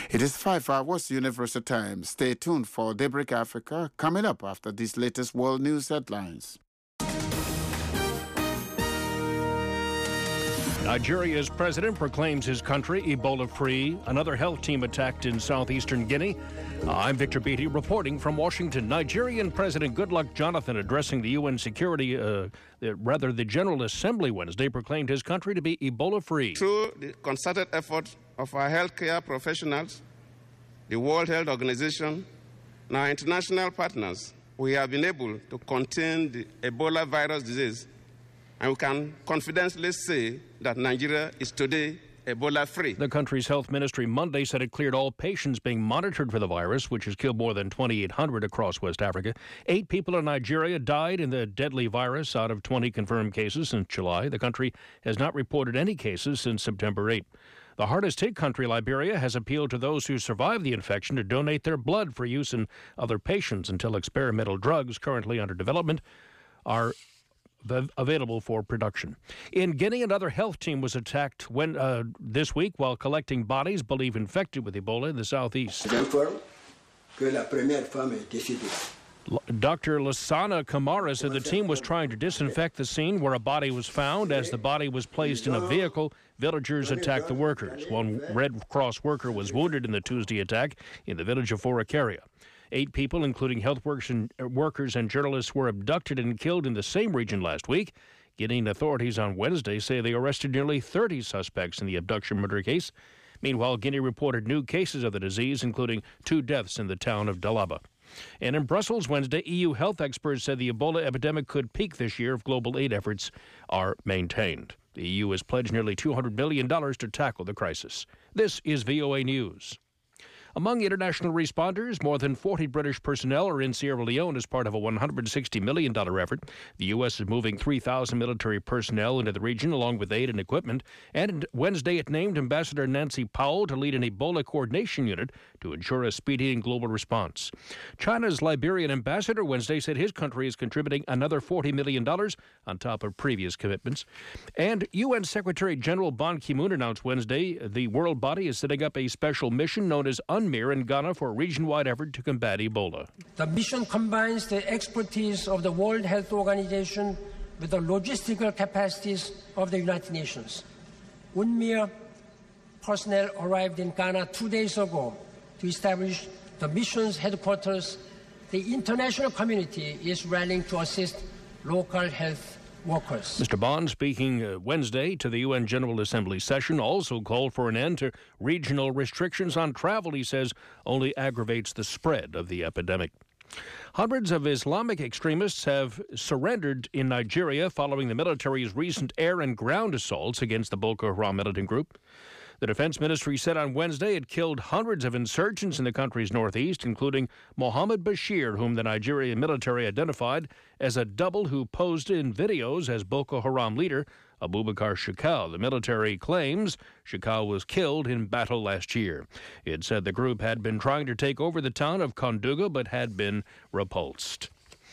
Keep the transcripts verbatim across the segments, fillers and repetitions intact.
It is five hours Universal Time. Stay tuned for Daybreak Africa coming up after these latest world news headlines. Nigeria's president proclaims his country Ebola-free. Another health team attacked in southeastern Guinea. I'm Victor Beatty reporting from Washington. Nigerian President Goodluck Jonathan, addressing the U N Security, uh, rather the General Assembly Wednesday, proclaimed his country to be Ebola-free. Through the concerted effort of our healthcare professionals, the World Health Organization, and our international partners, we have been able to contain the Ebola virus disease, and we can confidently say that Nigeria is today Ebola-free. The country's health ministry Monday said it cleared all patients being monitored for the virus, which has killed more than twenty-eight hundred across West Africa. Eight people in Nigeria died in the deadly virus out of twenty confirmed cases since July. The country has not reported any cases since September eighth. The hardest-hit country, Liberia, has appealed to those who survived the infection to donate their blood for use in other patients until experimental drugs currently under development are available for production. In Guinea, another health team was attacked when uh, this week while collecting bodies believed infected with Ebola in the southeast. Doctor Lassana Kamara said the team was trying to disinfect the scene where a body was found. As the body was placed in a vehicle, villagers attacked the workers. One Red Cross worker was wounded in the Tuesday attack in the village of Forakaria. Eight people, including health workers and journalists, were abducted and killed in the same region last week. Guinean authorities on Wednesday say they arrested nearly thirty suspects in the abduction murder case. Meanwhile, Guinea reported new cases of the disease, including two deaths in the town of Dalaba. And in Brussels Wednesday, E U health experts said the Ebola epidemic could peak this year if global aid efforts are maintained. The E U has pledged nearly two hundred billion dollars to tackle the crisis. This is V O A News. Among international responders, more than forty British personnel are in Sierra Leone as part of a one hundred sixty million dollars effort. The U S is moving three thousand military personnel into the region along with aid and equipment. And Wednesday it named Ambassador Nancy Powell to lead an Ebola coordination unit to ensure a speedy and global response. China's Liberian ambassador Wednesday said his country is contributing another forty million dollars on top of previous commitments. And U N Secretary General Ban Ki-moon announced Wednesday the world body is setting up a special mission known as UNMIR in Ghana for a region-wide effort to combat Ebola. The mission combines the expertise of the World Health Organization with the logistical capacities of the United Nations. UNMIR personnel arrived in Ghana two days ago to establish the mission's headquarters. The international community is rallying to assist local health workers. Mister Bond, speaking uh, Wednesday to the U N General Assembly session, also called for an end to regional restrictions on travel. He says only aggravates the spread of the epidemic. Hundreds of Islamic extremists have surrendered in Nigeria following the military's recent air and ground assaults against the Boko Haram militant group. The Defense Ministry said on Wednesday it killed hundreds of insurgents in the country's northeast, including Mohammed Bashir, whom the Nigerian military identified as a double who posed in videos as Boko Haram leader Abubakar Shekau. The military claims Shekau was killed in battle last year. It said the group had been trying to take over the town of Konduga but had been repulsed.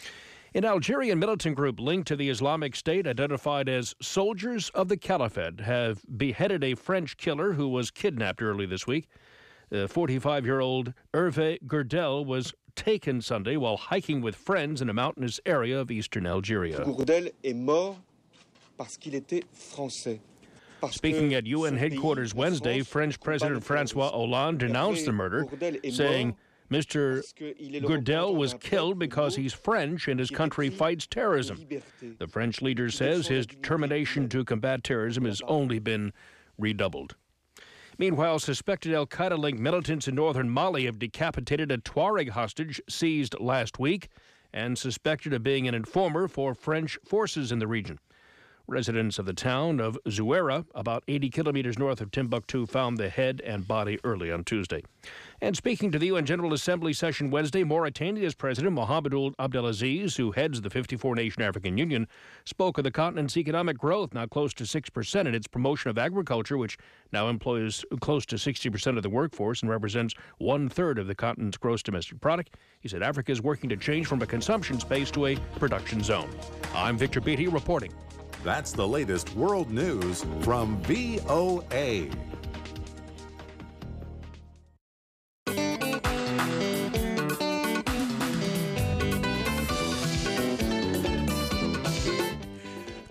An Algerian militant group linked to the Islamic State, identified as Soldiers of the Caliphate, have beheaded a French killer who was kidnapped early this week. The forty-five-year-old Hervé Gourdel was taken Sunday while hiking with friends in a mountainous area of eastern Algeria. Gourdel est mort parce qu'il était français. Speaking at U N headquarters Wednesday, French President Francois Hollande denounced the murder, saying Mister Gourdel was killed because he's French and his country fights terrorism. The French leader says his determination to combat terrorism has only been redoubled. Meanwhile, suspected al-Qaeda-linked militants in northern Mali have decapitated a Tuareg hostage seized last week and suspected of being an informer for French forces in the region. Residents of the town of Zouera, about eighty kilometers north of Timbuktu, found the head and body early on Tuesday. And speaking to the U N General Assembly session Wednesday, Mauritania's President Mohamed Ould Abdelaziz, who heads the fifty-four nation African Union, spoke of the continent's economic growth, now close to six percent, and its promotion of agriculture, which now employs close to sixty percent of the workforce and represents one-third of the continent's gross domestic product. He said Africa is working to change from a consumption space to a production zone. I'm Victor Beatty reporting. That's the latest world news from V O A.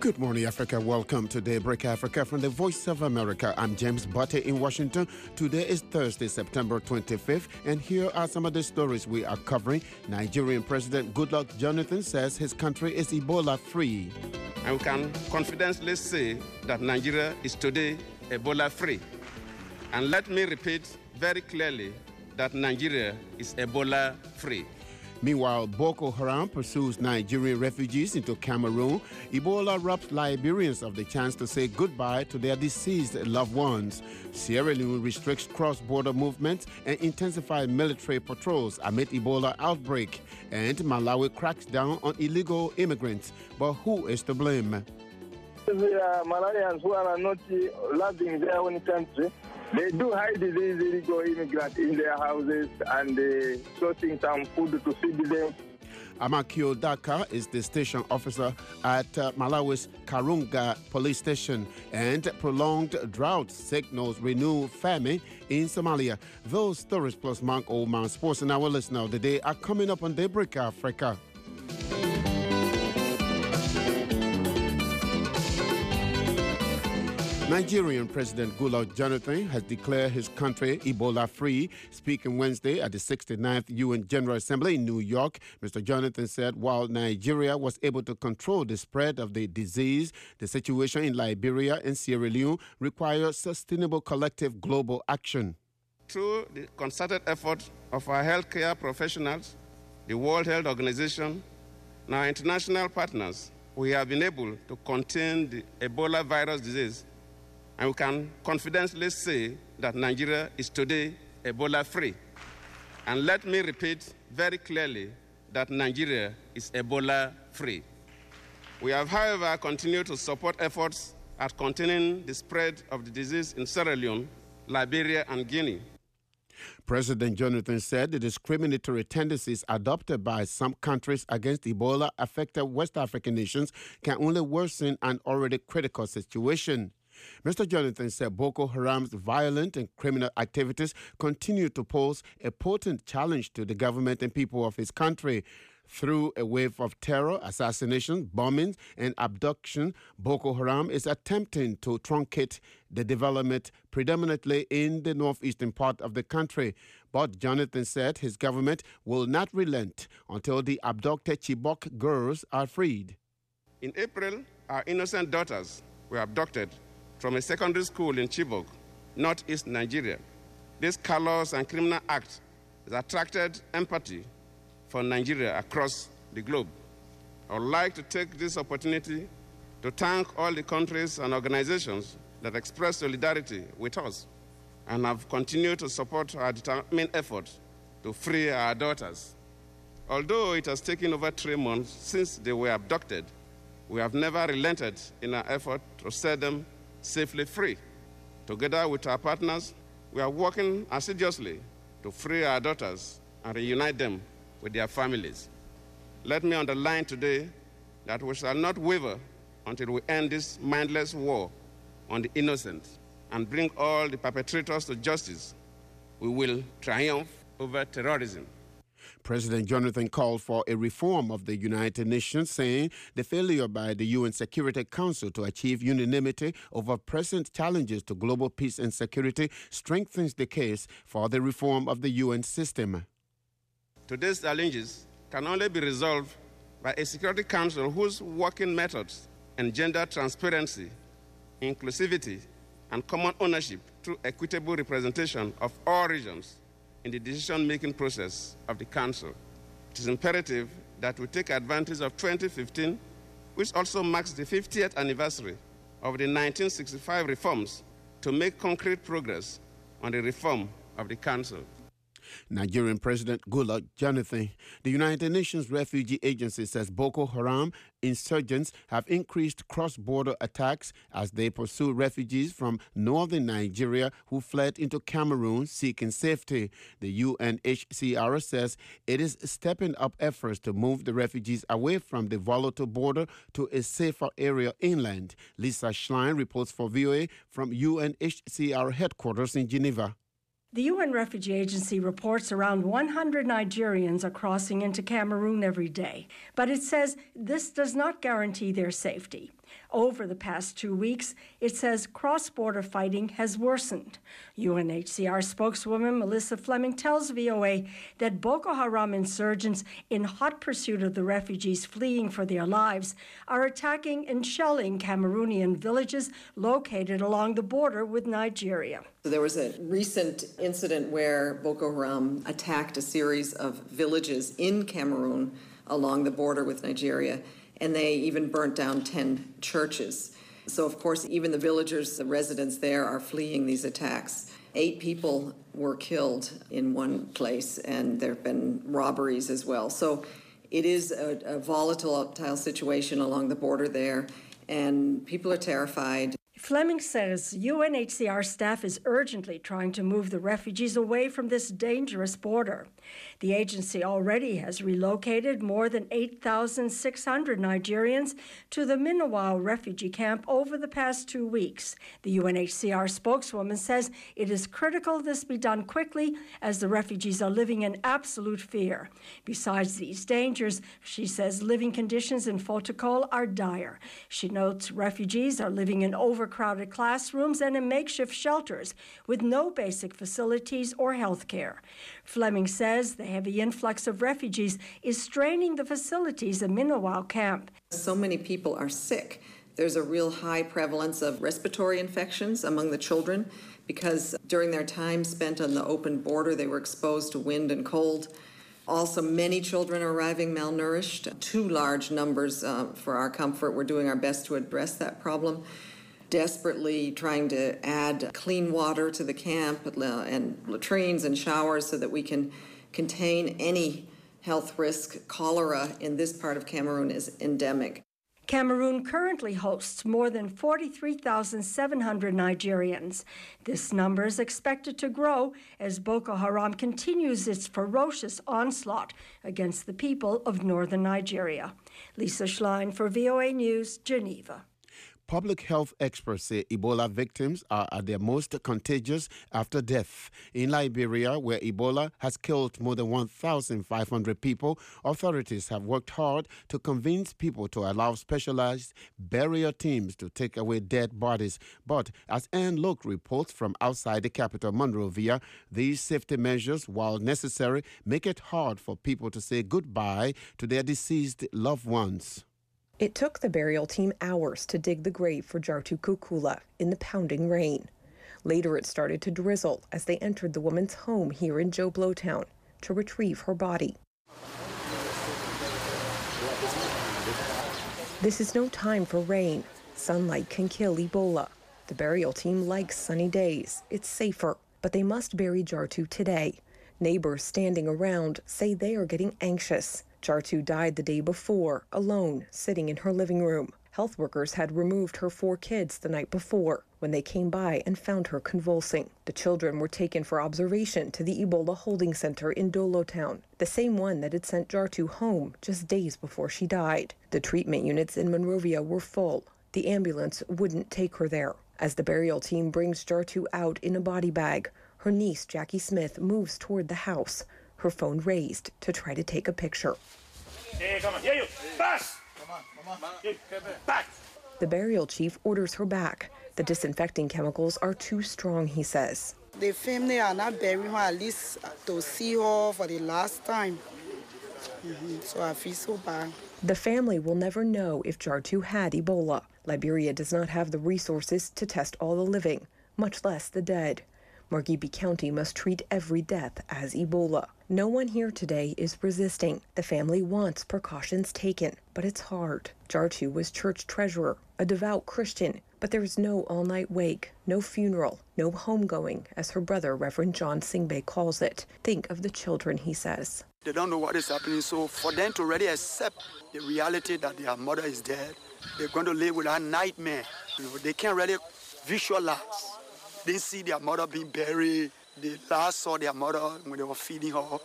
Good morning, Africa. Welcome to Daybreak Africa from the Voice of America. I'm James Butte in Washington. Today is Thursday, September twenty-fifth, and here are some of the stories we are covering. Nigerian President Goodluck Jonathan says his country is Ebola-free. And we can confidently say that Nigeria is today Ebola-free. And let me repeat very clearly that Nigeria is Ebola-free. Meanwhile, Boko Haram pursues Nigerian refugees into Cameroon. Ebola robs Liberians of the chance to say goodbye to their deceased loved ones. Sierra Leone restricts cross-border movements and intensifies military patrols amid Ebola outbreak. And Malawi cracks down on illegal immigrants. But who is to blame? The uh, Malawians who are not loving their own country, they do hide these illegal immigrants in their houses and uh, sourcing some food to feed them. Amakio Daka is the station officer at uh, Malawi's Karunga police station, and prolonged drought signals renewed famine in Somalia. Those stories plus Mark Oldman Sports and our listener of the day are coming up on Daybreak Africa. Nigerian President Goodluck Jonathan has declared his country Ebola-free. Speaking Wednesday at the sixty-ninth U N General Assembly in New York, Mister Jonathan said while Nigeria was able to control the spread of the disease, the situation in Liberia and Sierra Leone requires sustainable collective global action. Through the concerted effort of our healthcare professionals, the World Health Organization, and our international partners, we have been able to contain the Ebola virus disease. And we can confidently say that Nigeria is today Ebola-free. And let me repeat very clearly that Nigeria is Ebola-free. We have, however, continued to support efforts at containing the spread of the disease in Sierra Leone, Liberia, and Guinea. President Jonathan said the discriminatory tendencies adopted by some countries against Ebola-affected West African nations can only worsen an already critical situation. Mister Jonathan said Boko Haram's violent and criminal activities continue to pose a potent challenge to the government and people of his country. Through a wave of terror, assassinations, bombings, and abduction, Boko Haram is attempting to truncate the development predominantly in the northeastern part of the country. But Jonathan said his government will not relent until the abducted Chibok girls are freed. In April, our innocent daughters were abducted from a secondary school in Chibok, northeast Nigeria. This callous and criminal act has attracted empathy for Nigeria across the globe. I would like to take this opportunity to thank all the countries and organizations that express solidarity with us and have continued to support our determined effort to free our daughters. Although it has taken over three months since they were abducted, we have never relented in our effort to set them safely free. Together with our partners, we are working assiduously to free our daughters and reunite them with their families. Let me underline today that we shall not waver until we end this mindless war on the innocent and bring all the perpetrators to justice. We will triumph over terrorism. President Jonathan called for a reform of the United Nations, saying the failure by the U N Security Council to achieve unanimity over present challenges to global peace and security strengthens the case for the reform of the U N system. Today's challenges can only be resolved by a Security Council whose working methods engender transparency, inclusivity, and common ownership through equitable representation of all regions in the decision-making process of the Council. It is imperative that we take advantage of twenty fifteen, which also marks the fiftieth anniversary of the nineteen sixty-five reforms, to make concrete progress on the reform of the Council. Nigerian President Goodluck Jonathan. The United Nations Refugee Agency says Boko Haram insurgents have increased cross-border attacks as they pursue refugees from northern Nigeria who fled into Cameroon seeking safety. The U N H C R says it is stepping up efforts to move the refugees away from the volatile border to a safer area inland. Lisa Schlein reports for V O A from U N H C R headquarters in Geneva. The U N Refugee Agency reports around one hundred Nigerians are crossing into Cameroon every day, but it says this does not guarantee their safety. Over the past two weeks, it says cross-border fighting has worsened. U N H C R spokeswoman Melissa Fleming tells V O A that Boko Haram insurgents, in hot pursuit of the refugees fleeing for their lives, are attacking and shelling Cameroonian villages located along the border with Nigeria. There was a recent incident where Boko Haram attacked a series of villages in Cameroon along the border with Nigeria, and they even burnt down ten churches. So, of course, even the villagers, the residents there, are fleeing these attacks. Eight people were killed in one place, and there have been robberies as well. So it is a, a volatile situation along the border there, and people are terrified. Fleming says U N H C R staff is urgently trying to move the refugees away from this dangerous border. The agency already has relocated more than eight thousand six hundred Nigerians to the Minowao refugee camp over the past two weeks. The U N H C R spokeswoman says it is critical this be done quickly as the refugees are living in absolute fear. Besides these dangers, she says living conditions in Fotokol are dire. She notes refugees are living in overcrowded classrooms and in makeshift shelters with no basic facilities or health care. Fleming says the heavy influx of refugees is straining the facilities in Minowao camp. So many people are sick. There's a real high prevalence of respiratory infections among the children because during their time spent on the open border, they were exposed to wind and cold. Also, many children are arriving malnourished. Too large numbers uh, for our comfort. We're doing our best to address that problem. Desperately trying to add clean water to the camp and latrines and showers so that we can contain any health risk. Cholera in this part of Cameroon is endemic. Cameroon currently hosts more than forty-three thousand seven hundred Nigerians. This number is expected to grow as Boko Haram continues its ferocious onslaught against the people of northern Nigeria. Lisa Schlein for V O A News, Geneva. Public health experts say Ebola victims are at their most contagious after death. In Liberia, where Ebola has killed more than one thousand five hundred people, authorities have worked hard to convince people to allow specialized burial teams to take away dead bodies. But as Anne Loke reports from outside the capital, Monrovia, these safety measures, while necessary, make it hard for people to say goodbye to their deceased loved ones. It took the burial team hours to dig the grave for Jartu Kukula in the pounding rain. Later, it started to drizzle as they entered the woman's home here in Joblo Town to retrieve her body. This is no time for rain. Sunlight can kill Ebola. The burial team likes sunny days. It's safer, but they must bury Jartu today. Neighbors standing around say they are getting anxious. Jartu died the day before, alone, sitting in her living room. Health workers had removed her four kids the night before when they came by and found her convulsing. The children were taken for observation to the Ebola holding center in Dolo Town, the same one that had sent Jartu home just days before she died. The treatment units in Monrovia were full. The ambulance wouldn't take her there. As the burial team brings Jartu out in a body bag, her niece, Jackie Smith, moves toward the house, her phone raised to try to take a picture. Hey, come on. Yeah, you. Pass. Come on, come on. Back. The burial chief orders her back. The disinfecting chemicals are too strong, he says. The family are not burying her, at least to see her for the last time. Mm-hmm. So I feel so bad. The family will never know if Jartu had Ebola. Liberia does not have the resources to test all the living, much less the dead. Margibi County must treat every death as Ebola. No one here today is resisting. The family wants precautions taken, but it's hard. Jartu was church treasurer, a devout Christian, but there is no all-night wake, no funeral, no homegoing, as her brother, Reverend John Singbe, calls it. Think of the children, he says. They don't know what is happening, so for them to really accept the reality that their mother is dead, they're going to live with a nightmare. You know, they can't really visualize. They see their mother being buried. They last saw their mother when they were feeding her.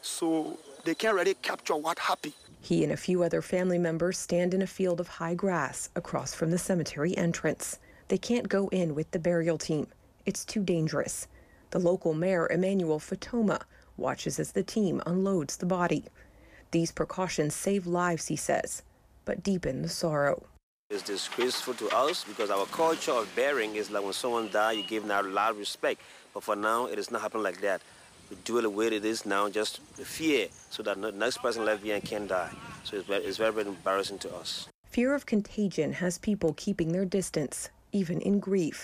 So they can't really capture what happened. He and a few other family members stand in a field of high grass across from the cemetery entrance. They can't go in with the burial team. It's too dangerous. The local mayor, Emmanuel Fatoma, watches as the team unloads the body. These precautions save lives, he says, but deepen the sorrow. It's disgraceful to us because our culture of burying is like when someone dies, you give them loud respect. But for now, it is not happening like that. We do it the way it is now, just fear, so that the next person left behind can die. So it's very, it's very, very embarrassing to us. Fear of contagion has people keeping their distance, even in grief.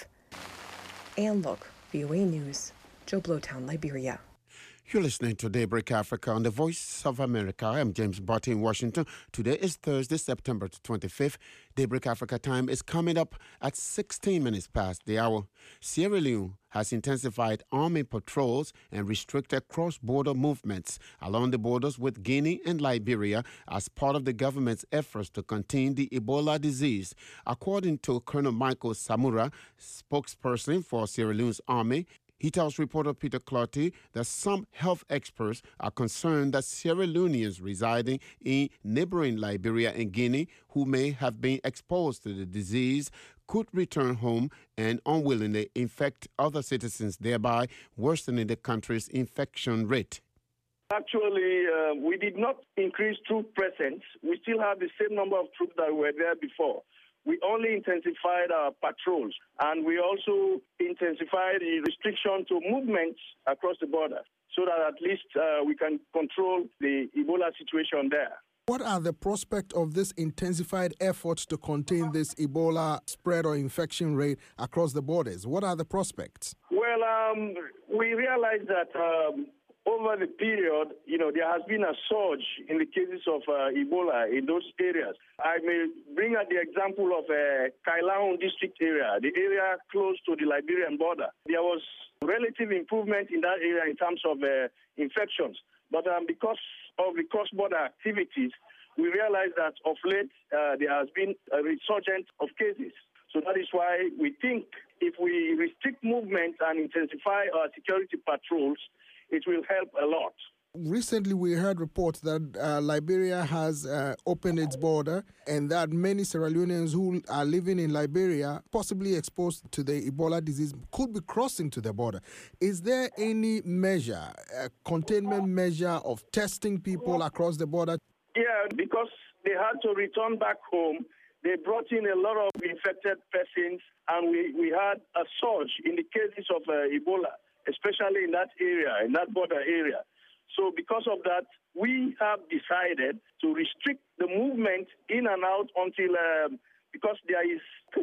Ann Look, V O A News, Joblowtown, Liberia. You're listening to Daybreak Africa on the Voice of America. I'm James Botti in Washington. Today is Thursday, September twenty-fifth. Daybreak Africa time is coming up at sixteen minutes past the hour. Sierra Leone has intensified army patrols and restricted cross-border movements along the borders with Guinea and Liberia as part of the government's efforts to contain the Ebola disease. According to Colonel Michael Samura, spokesperson for Sierra Leone's army, he tells reporter Peter Clotty that some health experts are concerned that Sierra Leoneans residing in neighboring Liberia and Guinea who may have been exposed to the disease could return home and unwillingly infect other citizens, thereby worsening the country's infection rate. Actually, uh, we did not increase troop presence. We still have the same number of troops that were there before. We only intensified our patrols, and we also intensified the restriction to movements across the border so that at least uh, we can control the Ebola situation there. What are the prospects of this intensified efforts to contain this Ebola spread or infection rate across the borders? What are the prospects? Well, um, we realized that um, over the period, you know, there has been a surge in the cases of uh, Ebola in those areas. I may bring out the example of uh, Kailaon district area, the area close to the Liberian border. There was relative improvement in that area in terms of uh, infections. But um, because of the cross-border activities, we realized that of late uh, there has been a resurgence of cases. So that is why we think if we restrict movement and intensify our security patrols, it will help a lot. Recently, we heard reports that uh, Liberia has uh, opened its border and that many Sierra Leoneans who are living in Liberia, possibly exposed to the Ebola disease, could be crossing to the border. Is there any measure, a containment measure of testing people across the border? Yeah, because they had to return back home. They brought in a lot of infected persons, and we, we had a surge in the cases of uh, Ebola, especially in that area, in that border area. So because of that, we have decided to restrict the movement in and out until, um, because there is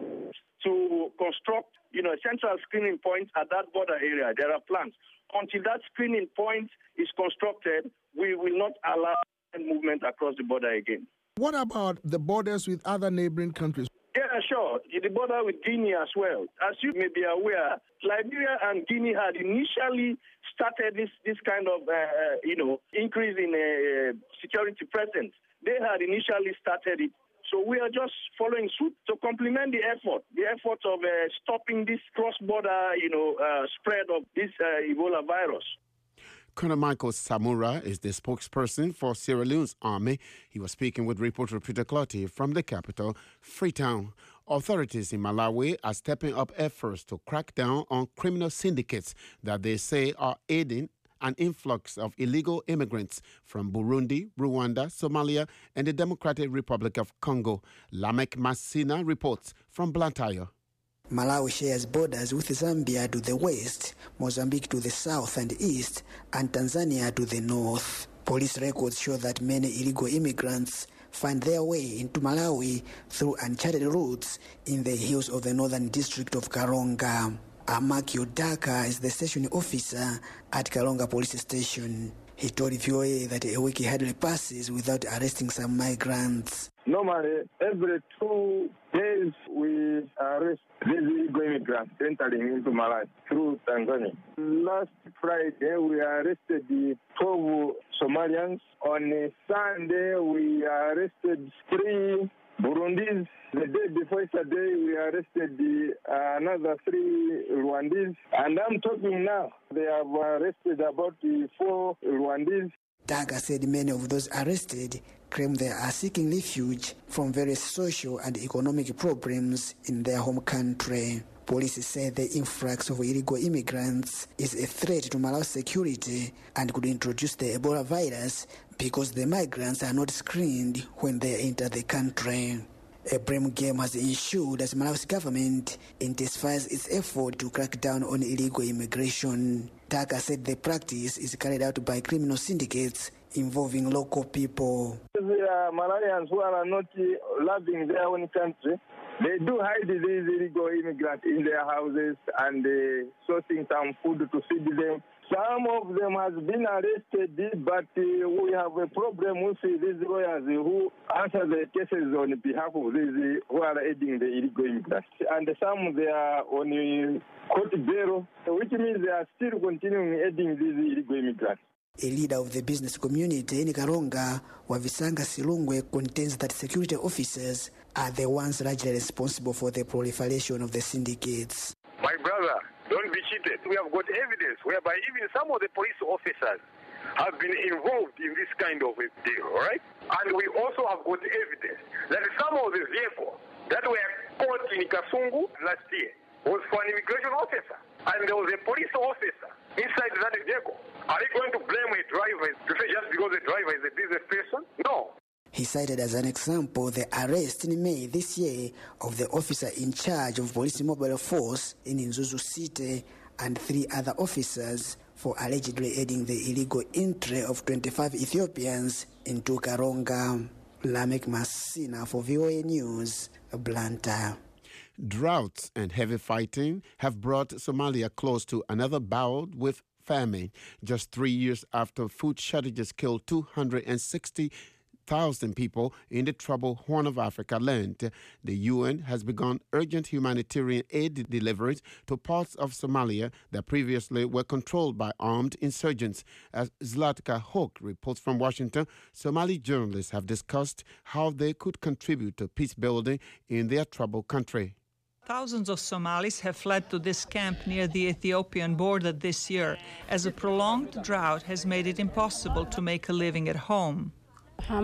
to construct, you know, a central screening point at that border area. There are plans. Until that screening point is constructed, we will not allow movement across the border again. What about the borders with other neighboring countries? Yeah, sure. The border with Guinea as well. As you may be aware, Liberia and Guinea had initially started this, this kind of, uh, you know, increase in uh, security presence. They had initially started it. So we are just following suit to complement the effort, the effort of uh, stopping this cross-border, you know, uh, spread of this uh, Ebola virus. Colonel Michael Samura is the spokesperson for Sierra Leone's army. He was speaking with reporter Peter Clotty from the capital, Freetown. Authorities in Malawi are stepping up efforts to crack down on criminal syndicates that they say are aiding an influx of illegal immigrants from Burundi, Rwanda, Somalia, and the Democratic Republic of Congo. Lamek Masina reports from Blantyre. Malawi shares borders with Zambia to the west, Mozambique to the south and east, and Tanzania to the north. Police records show that many illegal immigrants find their way into Malawi through uncharted routes in the hills of the northern district of Karonga. Amakio Daka is the station officer at Karonga police station. He told V O A that a week hardly passes without arresting some migrants. Normally, every two days we arrest these illegal immigrants entering into Malawi through Tanzania. Last Friday, we arrested the twelve Somalians. On Sunday, we arrested three Burundis. The day before yesterday, we arrested the, uh, another three Rwandese. And I'm talking now. They have arrested about the four Rwandese. Daga said many of those arrested claim they are seeking refuge from various social and economic problems in their home country. Police say the influx of illegal immigrants is a threat to Malawi's security and could introduce the Ebola virus because the migrants are not screened when they enter the country. A blame game has ensued as Malawi's government intensifies its effort to crack down on illegal immigration. Taka said the practice is carried out by criminal syndicates involving local people. The uh, Malawians who are not uh, loving their own country, they do hide these illegal immigrants in their houses and uh, sourcing some food to feed them. Some of them has been arrested, but uh, we have a problem with uh, these lawyers who answer the cases on behalf of these uh, who are aiding the illegal immigrants. And some they are on uh, court bail, which means they are still continuing aiding these illegal immigrants. A leader of the business community in Karonga, Wavisanga Silungwe, contends that security officers are the ones largely responsible for the proliferation of the syndicates. My brother, don't be cheated. We have got evidence whereby even some of the police officers have been involved in this kind of a deal, all right? And we also have got evidence that some of the vehicles that were caught in Kasungu last year was for an immigration officer. And there was a police officer inside that vehicle. Are you going to blame a driver to say just because the driver is a business person? No. He cited as an example the arrest in May this year of the officer in charge of police mobile force in Nzuzu City and three other officers for allegedly aiding the illegal entry of twenty-five Ethiopians into Karonga. Lamek Masina for V O A News, Blantyre. Droughts and heavy fighting have brought Somalia close to another bout with famine. Just three years after food shortages killed two hundred sixty thousand people in the troubled Horn of Africa land, the U N has begun urgent humanitarian aid deliveries to parts of Somalia that previously were controlled by armed insurgents. As Zlatka Hoke reports from Washington, Somali journalists have discussed how they could contribute to peace building in their troubled country. Thousands of Somalis have fled to this camp near the Ethiopian border this year, as a prolonged drought has made it impossible to make a living at home. I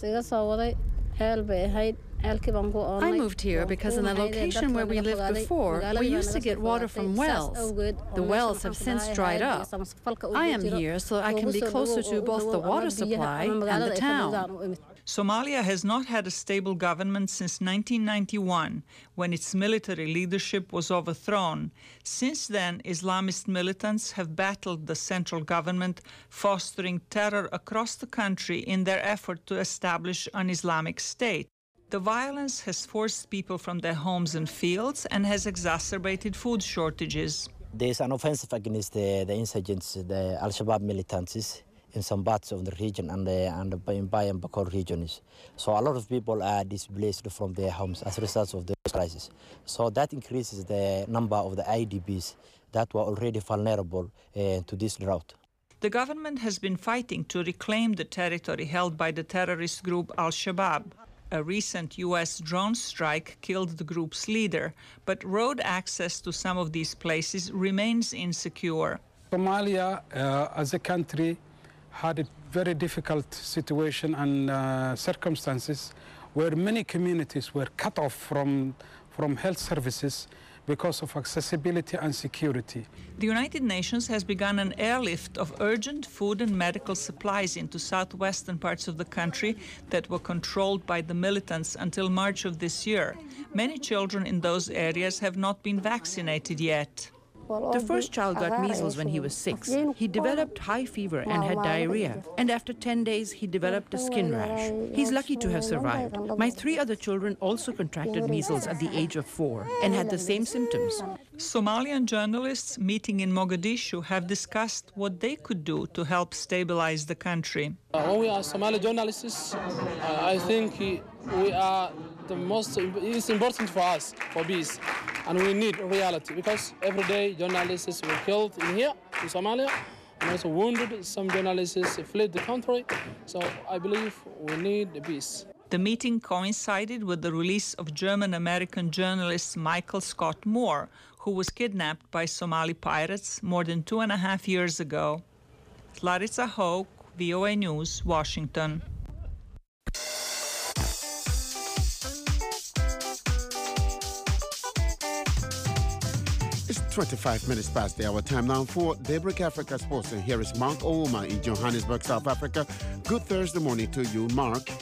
moved here because in the location where we lived before, we used to get water from wells. The wells have since dried up. I am here so I can be closer to both the water supply and the town. Somalia has not had a stable government since nineteen ninety-one, when its military leadership was overthrown. Since then, Islamist militants have battled the central government, fostering terror across the country in their effort to establish an Islamic state. The violence has forced people from their homes and fields and has exacerbated food shortages. There is an offensive against the, the insurgents, the Al-Shabaab militants, in some parts of the region and the and the in Bay and Bakor regions. So a lot of people are displaced from their homes as a result of this crisis. So that increases the number of the I D Ps that were already vulnerable uh, to this drought. The government has been fighting to reclaim the territory held by the terrorist group Al-Shabaab. A recent U S drone strike killed the group's leader, but road access to some of these places remains insecure. Somalia, uh, as a country, had a very difficult situation and uh, circumstances where many communities were cut off from, from health services because of accessibility and security. The United Nations has begun an airlift of urgent food and medical supplies into southwestern parts of the country that were controlled by the militants until March of this year. Many children in those areas have not been vaccinated yet. The first child got measles when he was six. He developed high fever and had diarrhea. And after ten days, he developed a skin rash. He's lucky to have survived. My three other children also contracted measles at the age of four and had the same symptoms. Somalian journalists meeting in Mogadishu have discussed what they could do to help stabilize the country. Uh, when we are Somali journalists, uh, I think we are the most, it's important for us, for peace, and we need reality, because every day journalists were killed in here, in Somalia, and also wounded. Some journalists fled the country, so I believe we need peace. The meeting coincided with the release of German-American journalist Michael Scott Moore, who was kidnapped by Somali pirates more than two and a half years ago. Larissa Hoke, V O A News, Washington. It's twenty-five minutes past the hour. Time now for Daybreak Africa Sports. And here is Mark Ouma in Johannesburg, South Africa. Good Thursday morning to you, Mark.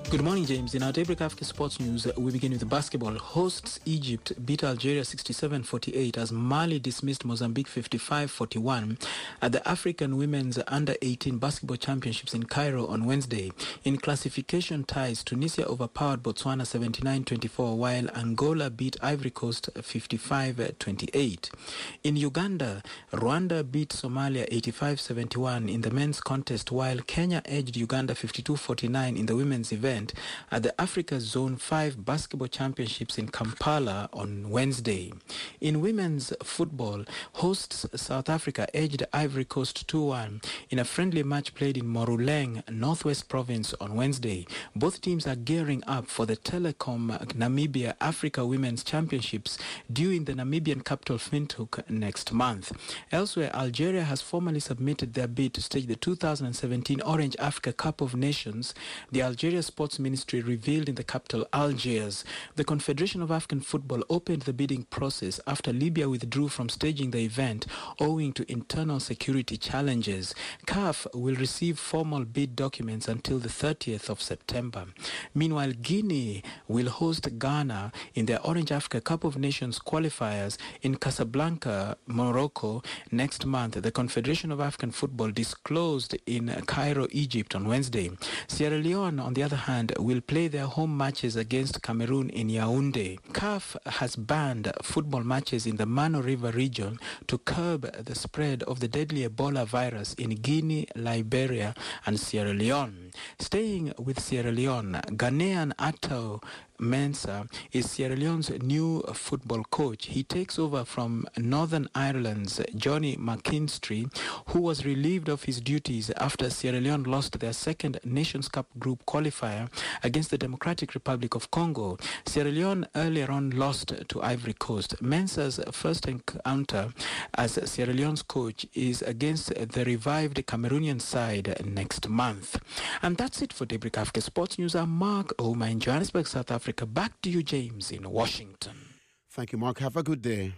Good morning, James. In our Daybreak Africa Sports News, we begin with basketball. Hosts Egypt beat Algeria sixty-seven forty-eight as Mali dismissed Mozambique fifty-five forty-one at the African Women's Under eighteen Basketball Championships in Cairo on Wednesday. In classification ties, Tunisia overpowered Botswana seventy-nine twenty-four, while Angola beat Ivory Coast fifty-five twenty-eight. In Uganda, Rwanda beat Somalia eighty-five seventy-one in the men's contest, while Kenya edged Uganda fifty-two forty-nine in the women's event at the Africa Zone five Basketball Championships in Kampala on Wednesday. In women's football, hosts South Africa edged Ivory Coast two one in a friendly match played in Moruleng, Northwest Province on Wednesday. Both teams are gearing up for the Telecom Namibia Africa Women's Championships due in the Namibian capital Windhoek next month. Elsewhere, Algeria has formally submitted their bid to stage the two thousand seventeen Orange Africa Cup of Nations. The Algeria Sports Ministry revealed in the capital Algiers. The Confederation of African Football opened the bidding process after Libya withdrew from staging the event owing to internal security challenges. C A F will receive formal bid documents until the thirtieth of September. Meanwhile, Guinea will host Ghana in their Orange Africa Cup of Nations qualifiers in Casablanca, Morocco next month, the Confederation of African Football disclosed in Cairo, Egypt on Wednesday. Sierra Leone, on the other hand, will play their home matches against Cameroon in Yaoundé. C A F has banned football matches in the Mano River region to curb the spread of the deadly Ebola virus in Guinea, Liberia, and Sierra Leone. Staying with Sierra Leone, Ghanaian Ato Mensah is Sierra Leone's new football coach. He takes over from Northern Ireland's Johnny McKinstry, who was relieved of his duties after Sierra Leone lost their second Nations Cup group qualifier against the Democratic Republic of Congo. Sierra Leone earlier on lost to Ivory Coast. Mensah's first encounter as Sierra Leone's coach is against the revived Cameroonian side next month. And that's it for Daybreak Africa Sports News. I'm Mark Oma in Johannesburg, South Africa. Back to you, James, in Washington. Thank you, Mark. Have a good day.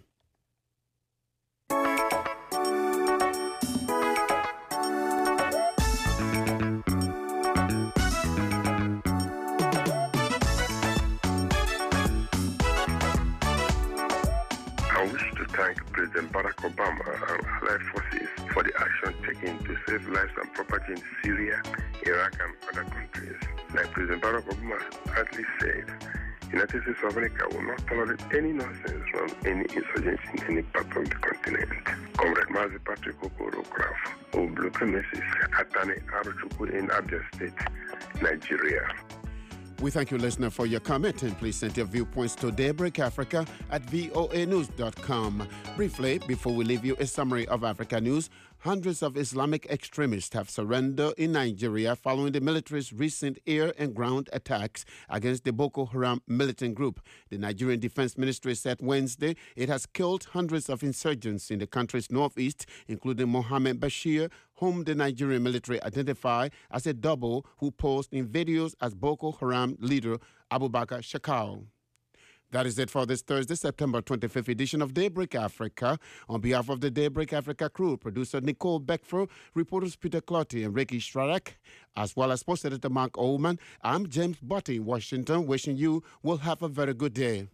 Thank President Barack Obama and allied forces for the action taken to save lives and property in Syria, Iraq, and other countries. Like President Barack Obama rightly said, the United States of America will not tolerate any nonsense from any insurgency in any part of the continent. Comrade Mazi Patrick Okorokraf, of Blue Premises, Atane Arochukwu in Abia State, Nigeria. We thank you, listener, for your comment, and please send your viewpoints to Daybreak Africa at voa news dot com. Briefly, before we leave you, a summary of Africa news. Hundreds of Islamic extremists have surrendered in Nigeria following the military's recent air and ground attacks against the Boko Haram militant group. The Nigerian Defense Ministry said Wednesday it has killed hundreds of insurgents in the country's northeast, including Mohammed Bashir, whom the Nigerian military identified as a double who posed in videos as Boko Haram leader Abubakar Shekau. That is it for this Thursday, September twenty-fifth edition of Daybreak Africa. On behalf of the Daybreak Africa crew, producer Nicole Beckford, reporters Peter Clotty and Ricky Strarak, as well as post editor Mark Oldman, I'm James Butty in Washington, wishing you will have a very good day.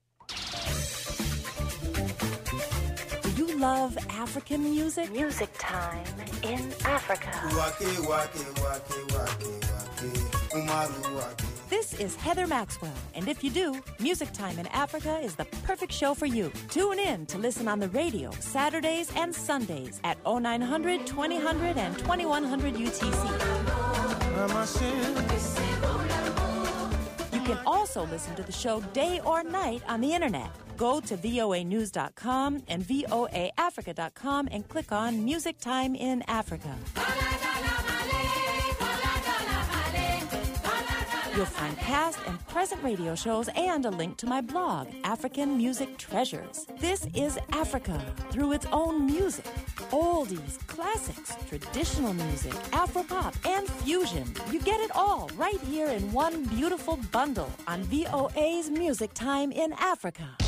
Do you love African music? Music Time in Africa. Wake, wake, wake, wake, wake. Umaru, wake. This is Heather Maxwell, and if you do, Music Time in Africa is the perfect show for you. Tune in to listen on the radio Saturdays and Sundays at oh nine hundred, twenty hundred, and twenty-one hundred U T C. You can also listen to the show day or night on the internet. Go to voa news dot com and voa africa dot com and click on Music Time in Africa. You'll find past and present radio shows and a link to my blog, African Music Treasures. This is Africa through its own music. Oldies, classics, traditional music, Afropop, and fusion. You get it all right here in one beautiful bundle on V O A's Music Time in Africa.